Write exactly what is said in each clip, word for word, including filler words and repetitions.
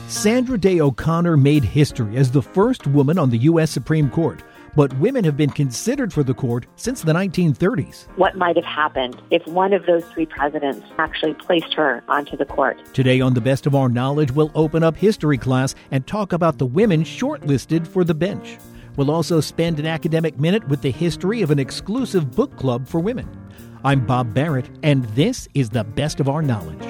Sandra Day O'Connor made history as the first woman on the U S Supreme Court, but women have been considered for the court since the nineteen thirties. What might have happened if one of those three presidents actually placed her onto the court? Today on The Best of Our Knowledge, we'll open up history class and talk about the women shortlisted for the bench. We'll also spend an academic minute with the history of an exclusive book club for women. I'm Bob Barrett, and this is The Best of Our Knowledge.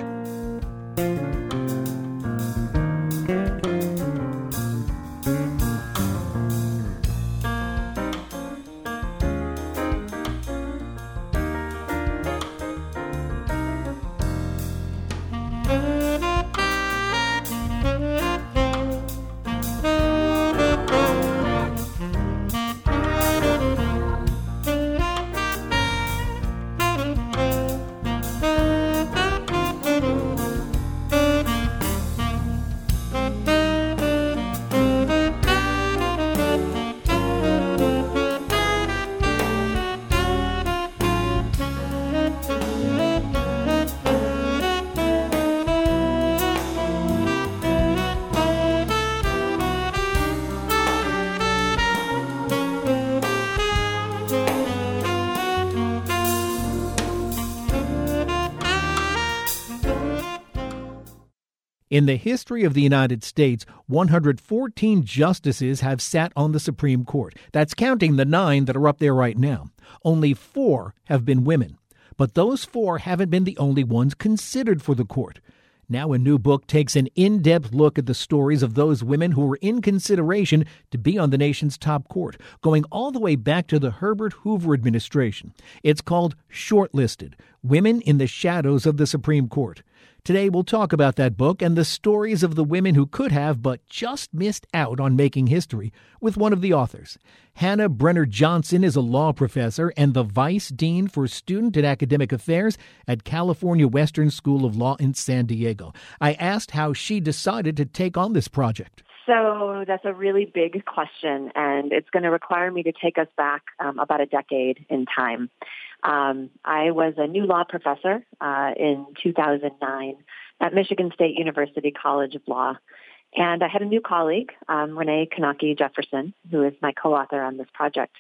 In the history of the United States, one hundred fourteen justices have sat on the Supreme Court. That's counting the nine that are up there right now. Only four have been women. But those four haven't been the only ones considered for the court. Now a new book takes an in-depth look at the stories of those women who were in consideration to be on the nation's top court, going all the way back to the Herbert Hoover administration. It's called Shortlisted: Women in the Shadows of the Supreme Court. Today we'll talk about that book and the stories of the women who could have but just missed out on making history with one of the authors. Hannah Brenner Johnson is a law professor and the Vice Dean for Student and Academic Affairs at California Western School of Law in San Diego. I asked how she decided to take on this project. So that's a really big question, and it's going to require me to take us back um, about a decade in time. Um, I was a new law professor uh, in two thousand nine at Michigan State University College of Law, and I had a new colleague, um, Renee Kanaki Jefferson, who is my co-author on this project.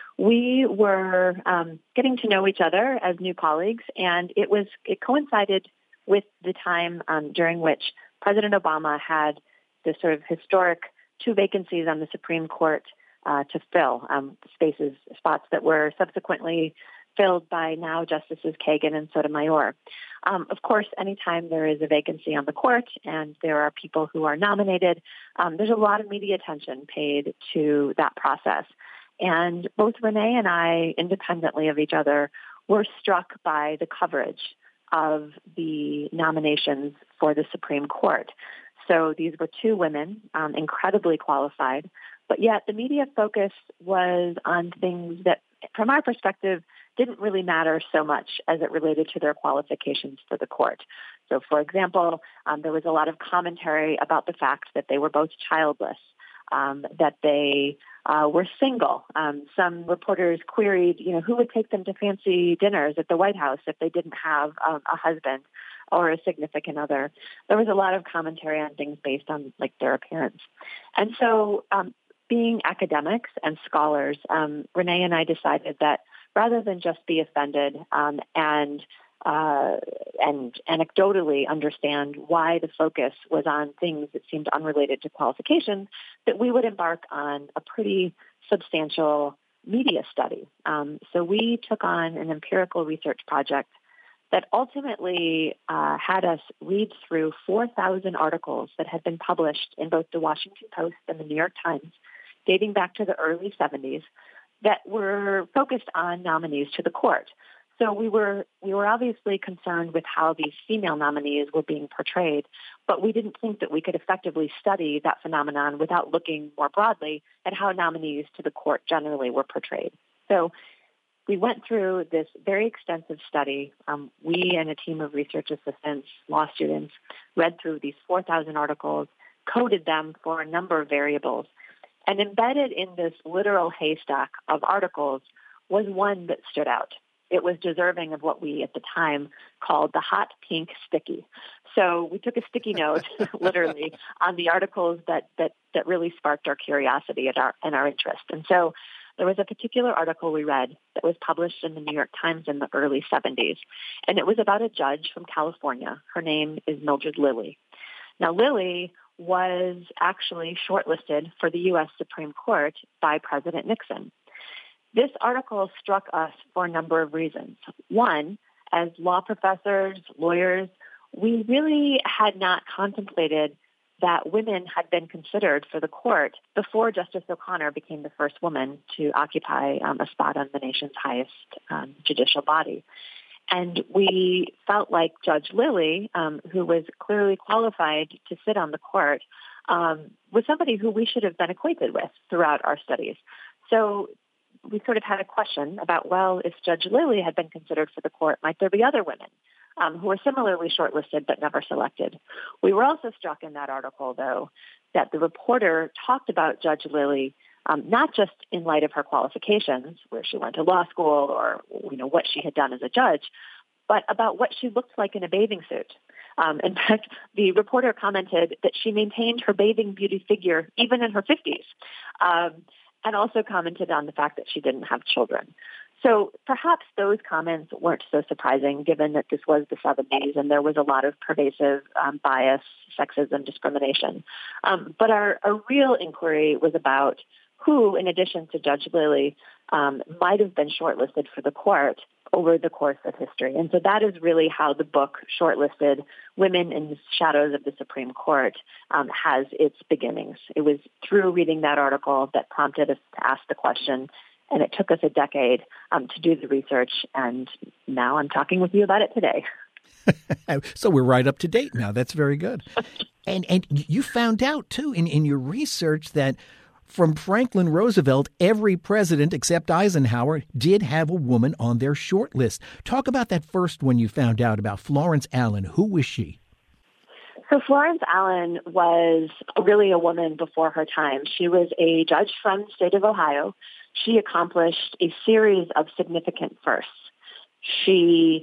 We were um, getting to know each other as new colleagues, and it was it coincided with the time um, during which President Obama had this sort of historic two vacancies on the Supreme Court uh, to fill, um, spaces, spots that were subsequently filled by now Justices Kagan and Sotomayor. Um, of course, anytime there is a vacancy on the court and there are people who are nominated, um, there's a lot of media attention paid to that process. And both Renee and I, independently of each other, were struck by the coverage of the nominations for the Supreme Court. So these were two women, um, incredibly qualified, but yet the media focus was on things that, from our perspective, didn't really matter so much as it related to their qualifications for the court. So, for example, um, there was a lot of commentary about the fact that they were both childless, um, that they uh, were single. Um, some reporters queried, you know, who would take them to fancy dinners at the White House if they didn't have um, a husband or a significant other. There was a lot of commentary on things based on, like, their appearance. And so, um, being academics and scholars, um, Renee and I decided that rather than just be offended um, and uh, and anecdotally understand why the focus was on things that seemed unrelated to qualifications, that we would embark on a pretty substantial media study. Um, so we took on an empirical research project that ultimately uh, had us read through four thousand articles that had been published in both the Washington Post and the New York Times, dating back to the early seventies, that were focused on nominees to the court. So we were we were obviously concerned with how these female nominees were being portrayed, but we didn't think that we could effectively study that phenomenon without looking more broadly at how nominees to the court generally were portrayed. So we went through this very extensive study. Um, we and a team of research assistants, law students, read through these four thousand articles, coded them for a number of variables, and embedded in this literal haystack of articles was one that stood out. it was deserving of what we at the time called the hot pink sticky. So we took a sticky note, literally, on the articles that, that, that really sparked our curiosity and our, and our interest. And so there was a particular article we read that was published in the New York Times in the early seventies, and it was about a judge from California. Her name is Mildred Lilly. Now, Lilly was actually shortlisted for the U S Supreme Court by President Nixon. This article struck us for a number of reasons. One, as law professors, lawyers, we really had not contemplated that women had been considered for the court before Justice O'Connor became the first woman to occupy um, a spot on the nation's highest um, judicial body. And we felt like Judge Lilly, um, who was clearly qualified to sit on the court, um, was somebody who we should have been acquainted with throughout our studies. So we sort of had a question about, well, if Judge Lilly had been considered for the court, might there be other women um, who were similarly shortlisted but never selected? We were also struck in that article, though, that the reporter talked about Judge Lilly um, not just in light of her qualifications, where she went to law school or, you know, what she had done as a judge, but about what she looked like in a bathing suit. Um, in fact, the reporter commented that she maintained her bathing beauty figure even in her fifties, um, and also commented on the fact that she didn't have children. So perhaps those comments weren't so surprising, given that this was the seventies and there was a lot of pervasive um, bias, sexism, discrimination. Um, but our, our real inquiry was about who, in addition to Judge Lilly, um, might have been shortlisted for the court over the course of history. And so that is really how the book Shortlisted: Women in the Shadows of the Supreme Court um, has its beginnings. It was through reading that article that prompted us to ask the question, and it took us a decade um, to do the research, and now I'm talking with you about it today. So we're right up to date now. That's very good. And and you found out, too, in, in your research that from Franklin Roosevelt, every president except Eisenhower did have a woman on their short list. Talk about that first one you found out about, Florence Allen. Who was she? So Florence Allen was really a woman before her time. She was a judge from the state of Ohio. She accomplished a series of significant firsts. She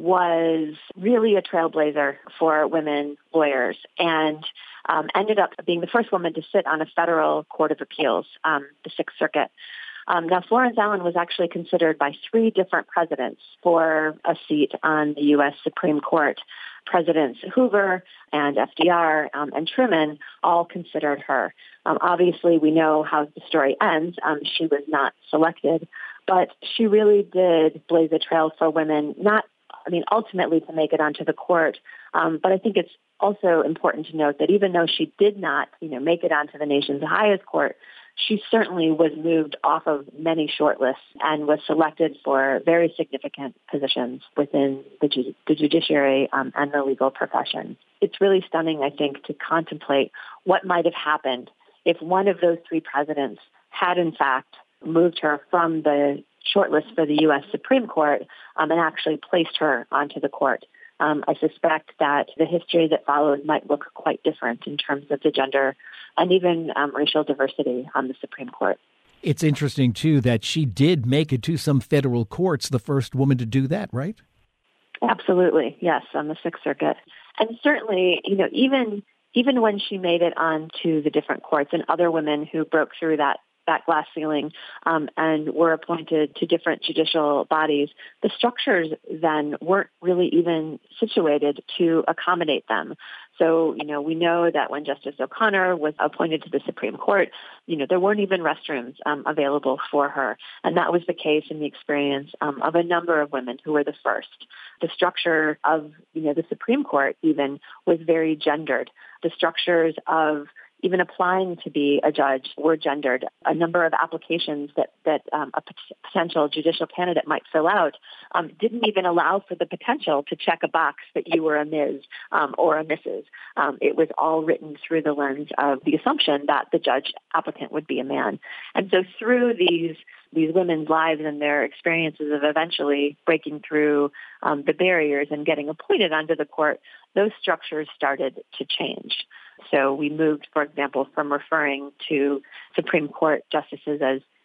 was really a trailblazer for women lawyers and um, ended up being the first woman to sit on a federal court of appeals, um, the Sixth Circuit. Um, now, Florence Allen was actually considered by three different presidents for a seat on the U S Supreme Court. Presidents Hoover and F D R um, and Truman all considered her. Um, obviously, we know how the story ends. Um, she was not selected, but she really did blaze a trail for women, not, I mean, ultimately to make it onto the court. Um, but I think it's also important to note that even though she did not, you know, make it onto the nation's highest court, she certainly was moved off of many shortlists and was selected for very significant positions within the, ju- the judiciary um, and the legal profession. It's really stunning, I think, to contemplate what might have happened if one of those three presidents had, in fact, moved her from the shortlist for the U S Supreme Court um, and actually placed her onto the court. Um, I suspect that the history that followed might look quite different in terms of the gender and even um, racial diversity on the Supreme Court. It's interesting, too, that she did make it to some federal courts, the first woman to do that, right? Absolutely, yes, on the Sixth Circuit. And certainly, you know, even even when she made it on to the different courts and other women who broke through that that glass ceiling um, and were appointed to different judicial bodies, the structures then weren't really even situated to accommodate them. So, you know, we know that when Justice O'Connor was appointed to the Supreme Court, you know, there weren't even restrooms um, available for her. And that was the case in the experience um, of a number of women who were the first. The structure of, you know, the Supreme Court even was very gendered. The structures of even applying to be a judge were gendered. A number of applications that, that um, a pot- potential judicial candidate might fill out um, didn't even allow for the potential to check a box that you were a Miz um, or a Missus Um, it was all written through the lens of the assumption that the judge applicant would be a man. And so through these these women's lives and their experiences of eventually breaking through um, the barriers and getting appointed onto the court, those structures started to change. So we moved, for example, from referring to Supreme Court justices as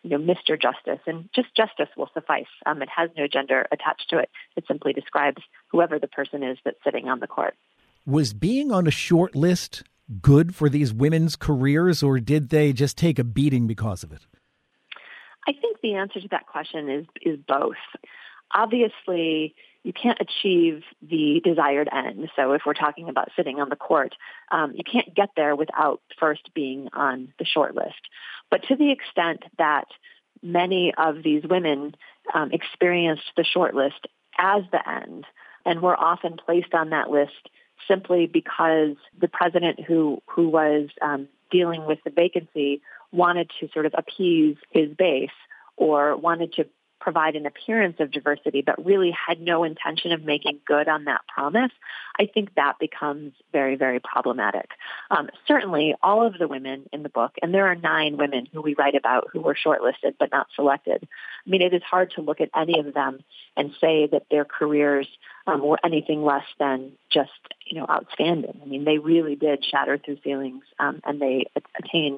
you know, Mister Justice, and just justice will suffice. Um, it has no gender attached to it. It simply describes whoever the person is that's sitting on the court. Was being on a short list good for these women's careers, or did they just take a beating because of it? I think the answer to that question is is both. Obviously, you can't achieve the desired end. So if we're talking about sitting on the court, um, you can't get there without first being on the short list. But to the extent that many of these women um, experienced the short list as the end and were often placed on that list simply because the president who, who was um, dealing with the vacancy wanted to sort of appease his base or wanted to provide an appearance of diversity, but really had no intention of making good on that promise, I think that becomes very, very problematic. Um, certainly, all of the women in the book, and there are nine women who we write about who were shortlisted but not selected. I mean, it is hard to look at any of them and say that their careers um, were anything less than just, you know, outstanding. I mean, they really did shatter through ceilings, um, and they attained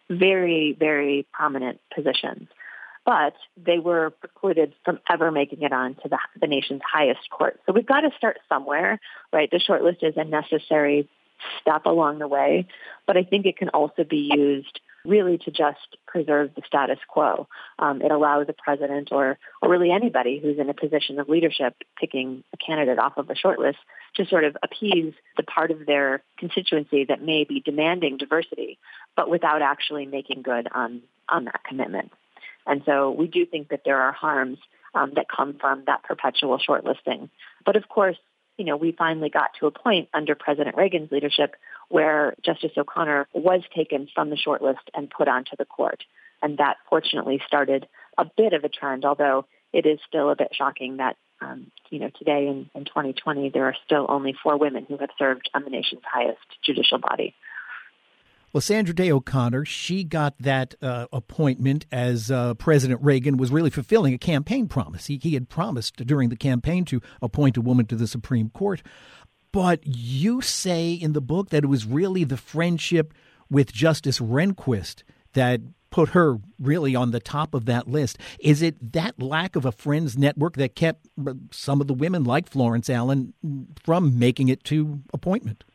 very, very prominent positions. But they were precluded from ever making it on to the, the nation's highest court. So we've got to start somewhere, right? The shortlist is a necessary step along the way, but I think it can also be used really to just preserve the status quo. Um, it allows a president or, or really anybody who's in a position of leadership picking a candidate off of a shortlist to sort of appease the part of their constituency that may be demanding diversity, but without actually making good on, on that commitment. And so we do think that there are harms um, that come from that perpetual shortlisting. But of course, you know, we finally got to a point under President Reagan's leadership where Justice O'Connor was taken from the shortlist and put onto the court. And that fortunately started a bit of a trend, although it is still a bit shocking that, um, you know, today in, in twenty twenty, there are still only four women who have served on the nation's highest judicial body. Well, Sandra Day O'Connor, she got that uh, appointment as uh, President Reagan was really fulfilling a campaign promise. He, he had promised during the campaign to appoint a woman to the Supreme Court. But you say in the book that it was really the friendship with Justice Rehnquist that put her really on the top of that list. Is it that lack of a friends network that kept some of the women like Florence Allen from making it to appointment?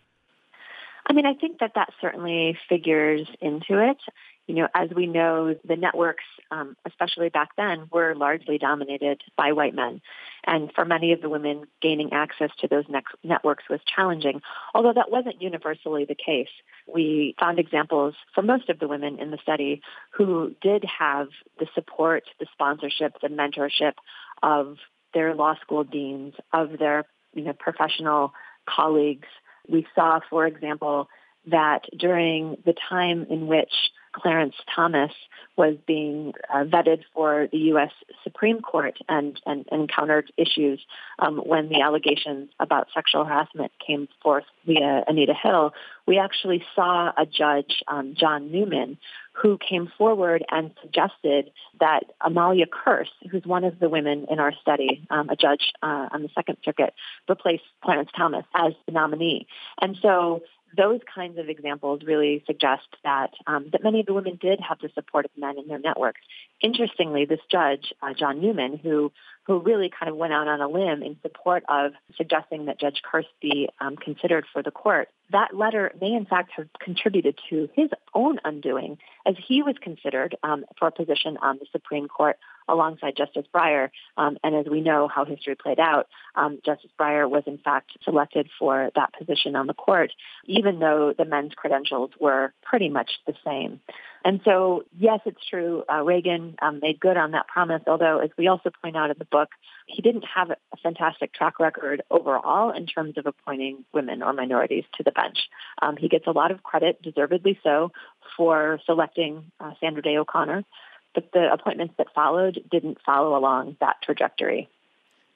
I mean, I think that that certainly figures into it. You know, as we know, the networks, um, especially back then, were largely dominated by white men. And for many of the women, gaining access to those ne- networks was challenging, although that wasn't universally the case. We found examples for most of the women in the study who did have the support, the sponsorship, the mentorship of their law school deans, of their, you know, professional colleagues. We saw, for example, that during the time in which Clarence Thomas was being uh, vetted for the U S Supreme Court and, and, and encountered issues um, when the allegations about sexual harassment came forth via Anita Hill, we actually saw a judge, um, John Newman, who came forward and suggested that Amalia Kearse, who's one of the women in our study, um, a judge uh, on the Second Circuit, replace Clarence Thomas as the nominee. And so those kinds of examples really suggest that um, that many of the women did have the support of men in their networks. Interestingly, this judge, uh, John Newman, who who really kind of went out on a limb in support of suggesting that Judge Kearse be um, considered for the court, that letter may in fact have contributed to his own undoing, as he was considered um, for a position on the Supreme Court alongside Justice Breyer. Um, and as we know how history played out, um, Justice Breyer was in fact selected for that position on the court, even though the men's credentials were pretty much the same. And so, yes, it's true, uh, Reagan um, made good on that promise, although, as we also point out in the book, he didn't have a fantastic track record overall in terms of appointing women or minorities to the bench. Um, he gets a lot of credit, deservedly so, for selecting uh, Sandra Day O'Connor, but the appointments that followed didn't follow along that trajectory.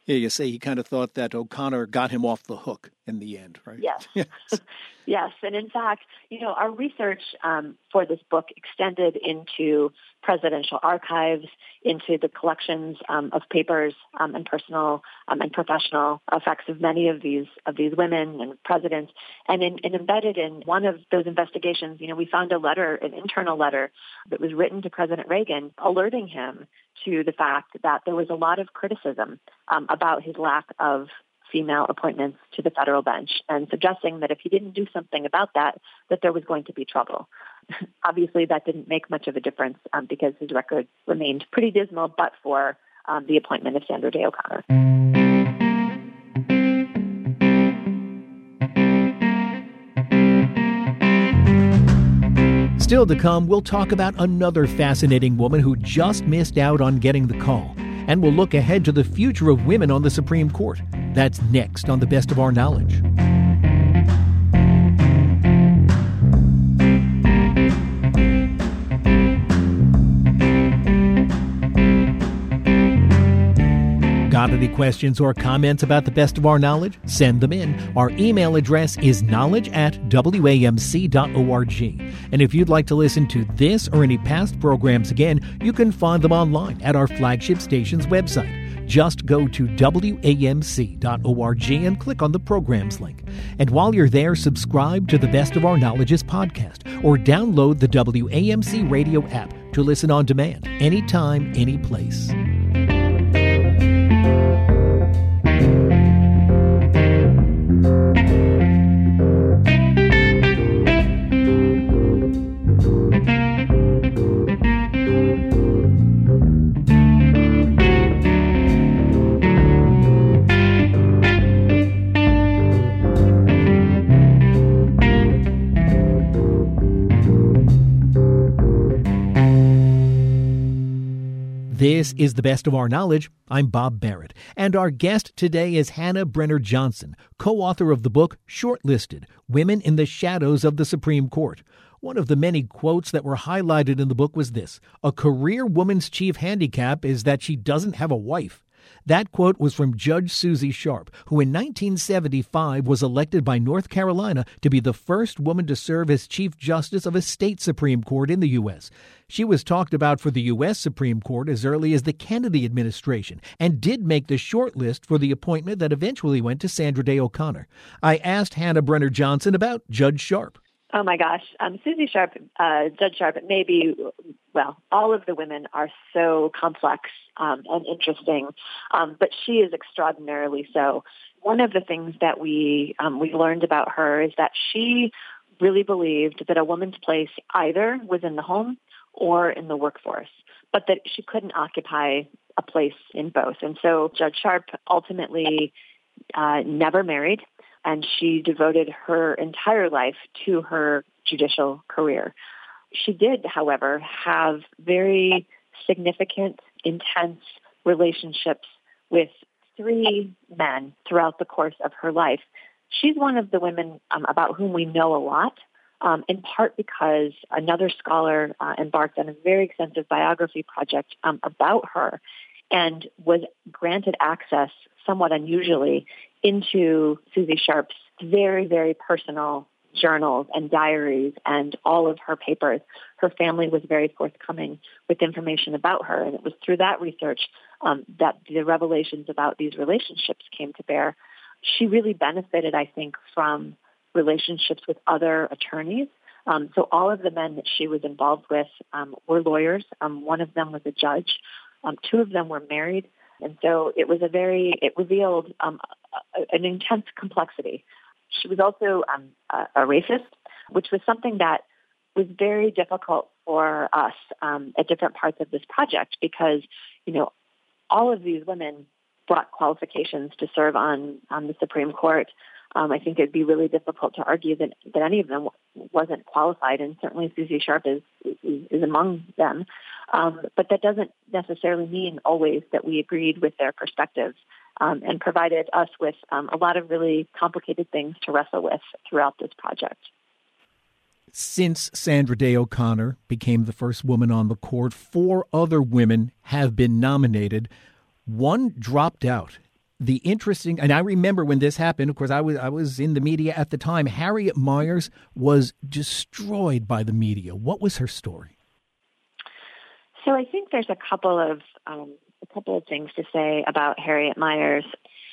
Yeah, you say he kind of thought that O'Connor got him off the hook in the end, right? Yes. Yes. Yes. And in fact, you know, our research um, for this book extended into presidential archives, into the collections um, of papers um, and personal um, and professional effects of many of these of these women and presidents. And, in, and embedded in one of those investigations, you know, we found a letter, an internal letter that was written to President Reagan, alerting him to the fact that there was a lot of criticism um, about his lack of female appointments to the federal bench, and suggesting that if he didn't do something about that, that there was going to be trouble. Obviously, that didn't make much of a difference um, because his record remained pretty dismal, but for um, the appointment of Sandra Day O'Connor. Still to come, we'll talk about another fascinating woman who just missed out on getting the call. And we'll look ahead to the future of women on the Supreme Court. That's next on The Best of Our Knowledge. Got any questions or comments about The Best of Our Knowledge? Send them in. Our email address is knowledge at w a m c dot org. And if you'd like to listen to this or any past programs again, you can find them online at our flagship station's website. Just go to w a m c dot org and click on the programs link. And while you're there, subscribe to the Best of Our Knowledge's podcast or download the W A M C radio app to listen on demand, anytime, any place. This is The Best of Our Knowledge. I'm Bob Barrett, and our guest today is Hannah Brenner Johnson, co-author of the book Shortlisted: Women in the Shadows of the Supreme Court. One of the many quotes that were highlighted in the book was this: "A career woman's chief handicap is that she doesn't have a wife." That quote was from Judge Susie Sharp, who in nineteen seventy-five was elected by North Carolina to be the first woman to serve as Chief Justice of a state Supreme Court in the U S She was talked about for the U S Supreme Court as early as the Kennedy administration and did make the short list for the appointment that eventually went to Sandra Day O'Connor. I asked Hannah Brenner Johnson about Judge Sharp. Oh, my gosh. Um, Susie Sharp, uh, Judge Sharp, maybe, well, all of the women are so complex um, and interesting, um, but she is extraordinarily so. One of the things that we um, we learned about her is that she really believed that a woman's place either was in the home or in the workforce, but that she couldn't occupy a place in both. And so Judge Sharp ultimately uh, never married, and she devoted her entire life to her judicial career. She did, however, have very significant, intense relationships with three men throughout the course of her life. She's one of the women um, about whom we know a lot, um, in part because another scholar uh, embarked on a very extensive biography project um, about her and was granted access, somewhat unusually, into Susie Sharp's very, very personal journals and diaries and all of her papers. Her family was very forthcoming with information about her, and it was through that research um, that the revelations about these relationships came to bear. She really benefited, I think, from relationships with other attorneys. Um, so all of the men that she was involved with um, were lawyers. Um, one of them was a judge. Um, two of them were married. And so it was a very, it revealed um, a, an intense complexity. She was also um, a, a racist, which was something that was very difficult for us um, at different parts of this project because, you know, all of these women brought qualifications to serve on, on the Supreme Court. Um, I think it'd be really difficult to argue that, that any of them wasn't qualified, and certainly Susie Sharp is, is, is among them. Um, but that doesn't necessarily mean always that we agreed with their perspectives um, and provided us with um, a lot of really complicated things to wrestle with throughout this project. Since Sandra Day O'Connor became the first woman on the court, four other women have been nominated. One dropped out. The interesting, and I remember when this happened, of course, I was I was in the media at the time. Harriet Miers was destroyed by the media. What was her story? So I think there's a couple of um, a couple of things to say about Harriet Miers.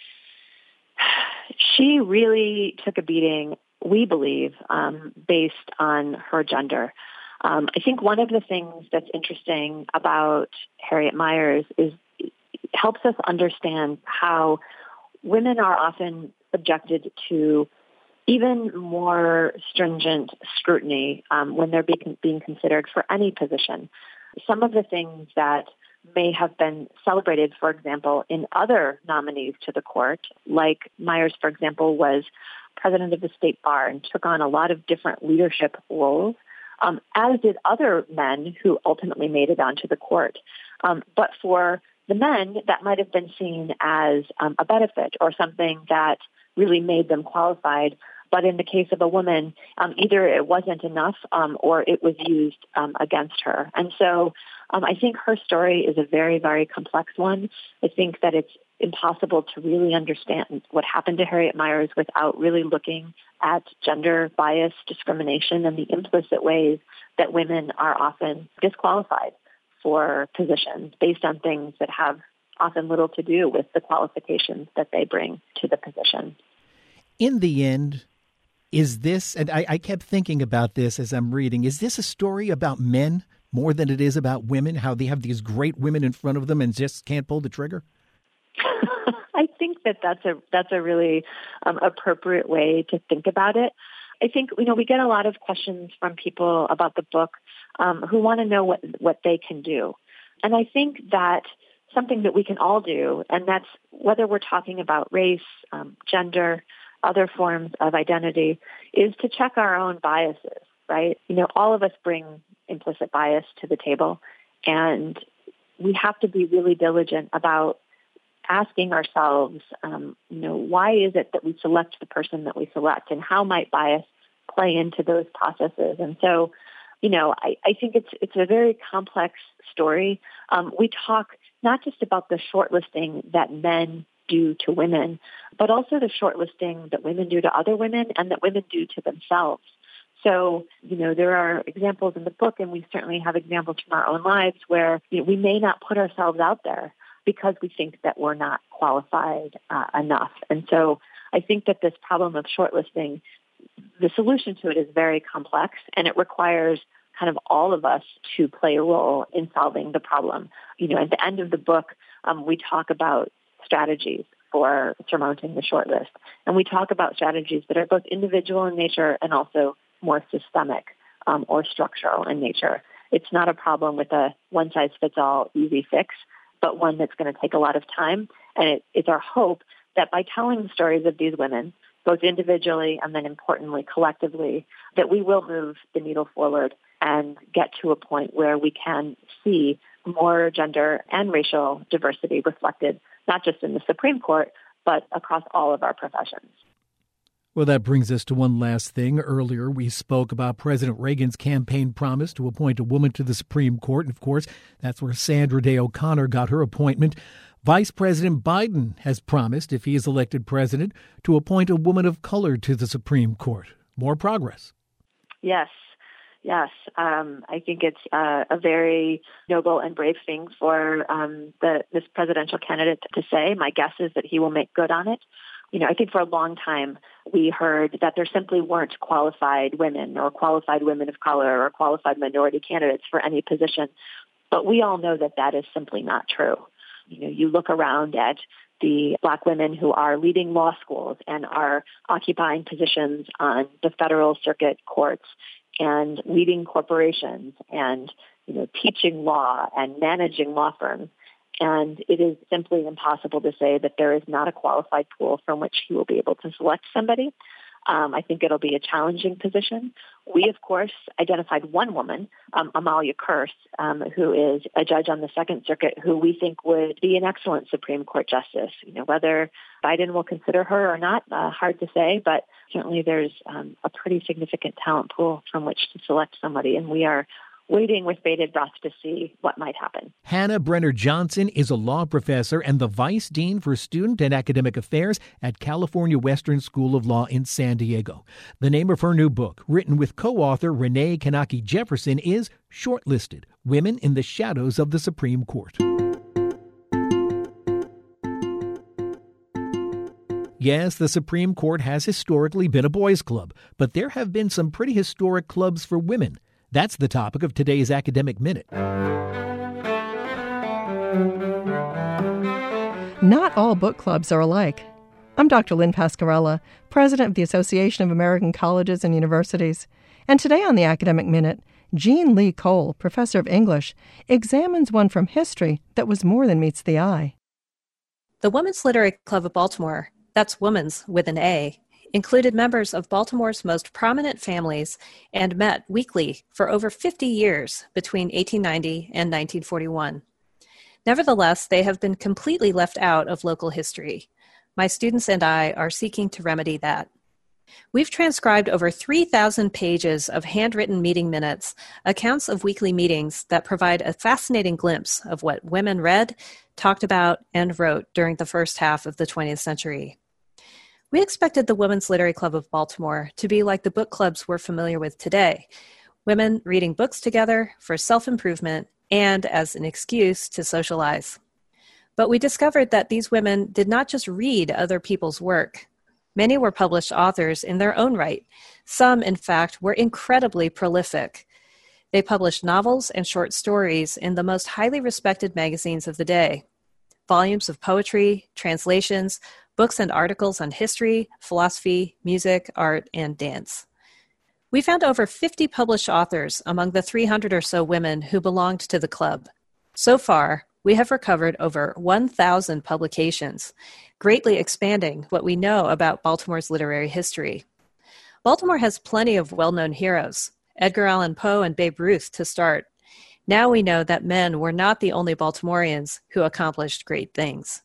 She really took a beating, we believe, um, based on her gender. Um, I think one of the things that's interesting about Harriet Miers is it helps us understand how women are often subjected to even more stringent scrutiny um, when they're be- being considered for any position. Some of the things that may have been celebrated, for example, in other nominees to the court, like Miers, for example, was president of the state bar and took on a lot of different leadership roles, um, as did other men who ultimately made it onto the court. Um, but for the men, that might have been seen as um, a benefit or something that really made them qualified. But in the case of a woman, um, either it wasn't enough um, or it was used um, against her. And so um, I think her story is a very, very complex one. I think that it's impossible to really understand what happened to Harriet Miers without really looking at gender bias, discrimination, and the implicit ways that women are often disqualified for positions based on things that have often little to do with the qualifications that they bring to the position. In the end, is this, and I, I kept thinking about this as I'm reading, is this a story about men more than it is about women, how they have these great women in front of them and just can't pull the trigger? I think that that's a, that's a really um, appropriate way to think about it. I think, you know, we get a lot of questions from people about the book um, who want to know what, what they can do. And I think that something that we can all do, and that's whether we're talking about race, um, gender, other forms of identity, is to check our own biases, right? You know, all of us bring implicit bias to the table, and we have to be really diligent about asking ourselves, um, you know, why is it that we select the person that we select, and how might bias play into those processes? And so, you know, I, I think it's it's a very complex story. Um, we talk not just about the shortlisting that men do to women, but also the shortlisting that women do to other women and that women do to themselves. So, you know, there are examples in the book, and we certainly have examples from our own lives where, you know, we may not put ourselves out there because we think that we're not qualified uh, enough. And so I think that this problem of shortlisting, the solution to it is very complex, and it requires kind of all of us to play a role in solving the problem. You know, at the end of the book, um, we talk about strategies for surmounting the shortlist. And we talk about strategies that are both individual in nature and also more systemic um, or structural in nature. It's not a problem with a one-size-fits-all easy fix, but one that's going to take a lot of time. And it, it's our hope that by telling the stories of these women, both individually and then importantly collectively, that we will move the needle forward and get to a point where we can see more gender and racial diversity reflected, not just in the Supreme Court, but across all of our professions. Well, that brings us to one last thing. Earlier, we spoke about President Reagan's campaign promise to appoint a woman to the Supreme Court. And, of course, that's where Sandra Day O'Connor got her appointment. Vice President Biden has promised, if he is elected president, to appoint a woman of color to the Supreme Court. More progress. Yes. Yes, um, I think it's uh, a very noble and brave thing for um, the this presidential candidate to say. My guess is that he will make good on it. You know, I think for a long time we heard that there simply weren't qualified women or qualified women of color or qualified minority candidates for any position. But we all know that that is simply not true. You know, you look around at the Black women who are leading law schools and are occupying positions on the federal circuit courts and leading corporations and, you know, teaching law and managing law firms. And it is simply impossible to say that there is not a qualified pool from which he will be able to select somebody. Um, I think it'll be a challenging position. We, of course, identified one woman, um, Amalia Kearse, um, who is a judge on the Second Circuit, who we think would be an excellent Supreme Court justice. You know, whether Biden will consider her or not, uh, hard to say, but certainly there's um, a pretty significant talent pool from which to select somebody, and we are waiting with bated breath to see what might happen. Hannah Brenner Johnson is a law professor and the Vice Dean for Student and Academic Affairs at California Western School of Law in San Diego. The name of her new book, written with co-author Renee Kanaki Jefferson, is Shortlisted: Women in the Shadows of the Supreme Court. Yes, the Supreme Court has historically been a boys' club, but there have been some pretty historic clubs for women. That's the topic of today's Academic Minute. Not all book clubs are alike. I'm Doctor Lynn Pascarella, president of the Association of American Colleges and Universities. And today on the Academic Minute, Jean Lee Cole, professor of English, examines one from history that was more than meets the eye. The Women's Literary Club of Baltimore, that's Women's with an A, included members of Baltimore's most prominent families and met weekly for over fifty years between eighteen ninety and nineteen forty-one. Nevertheless, they have been completely left out of local history. My students and I are seeking to remedy that. We've transcribed over three thousand pages of handwritten meeting minutes, accounts of weekly meetings that provide a fascinating glimpse of what women read, talked about, and wrote during the first half of the twentieth century. We expected the Women's Literary Club of Baltimore to be like the book clubs we're familiar with today, women reading books together for self-improvement and as an excuse to socialize. But we discovered that these women did not just read other people's work. Many were published authors in their own right. Some, in fact, were incredibly prolific. They published novels and short stories in the most highly respected magazines of the day. Volumes of poetry, translations, books and articles on history, philosophy, music, art, and dance. We found over fifty published authors among the three hundred or so women who belonged to the club. So far, we have recovered over one thousand publications, greatly expanding what we know about Baltimore's literary history. Baltimore has plenty of well-known heroes, Edgar Allan Poe and Babe Ruth to start. Now we know that men were not the only Baltimoreans who accomplished great things.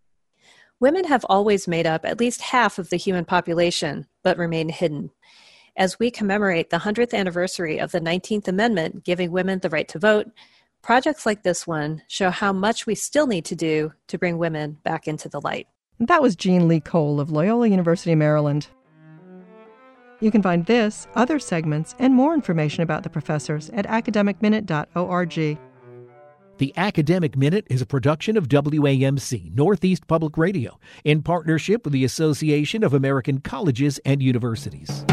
Women have always made up at least half of the human population, but remain hidden. As we commemorate the hundredth anniversary of the nineteenth Amendment giving women the right to vote, projects like this one show how much we still need to do to bring women back into the light. That was Jean Lee Cole of Loyola University, Maryland. You can find this, other segments, and more information about the professors at academic minute dot org. The Academic Minute is a production of W A M C, Northeast Public Radio, in partnership with the Association of American Colleges and Universities.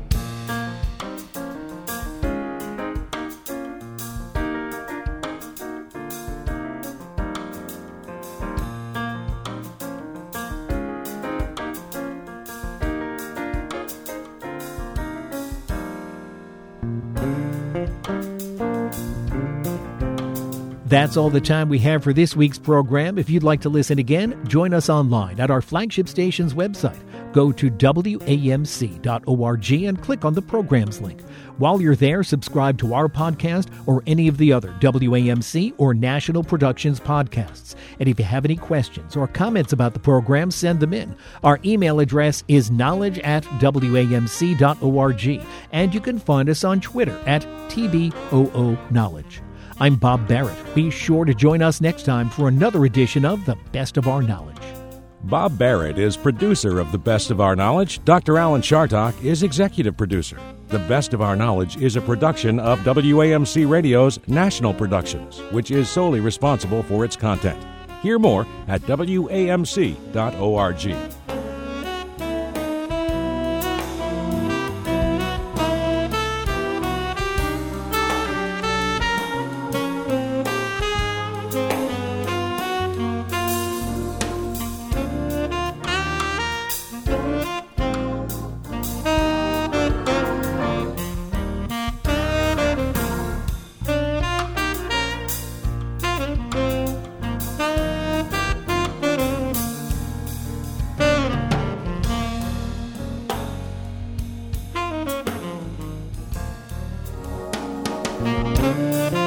That's all the time we have for this week's program. If you'd like to listen again, join us online at our flagship station's website. Go to W A M C dot org and click on the programs link. While you're there, subscribe to our podcast or any of the other W A M C or National Productions podcasts. And if you have any questions or comments about the program, send them in. Our email address is knowledge at W A M C dot org, and you can find us on Twitter at T B O O Knowledge. I'm Bob Barrett. Be sure to join us next time for another edition of The Best of Our Knowledge. Bob Barrett is producer of The Best of Our Knowledge. Doctor Alan Chartock is executive producer. The Best of Our Knowledge is a production of W A M C Radio's National Productions, which is solely responsible for its content. Hear more at W A M C dot org. Thank you.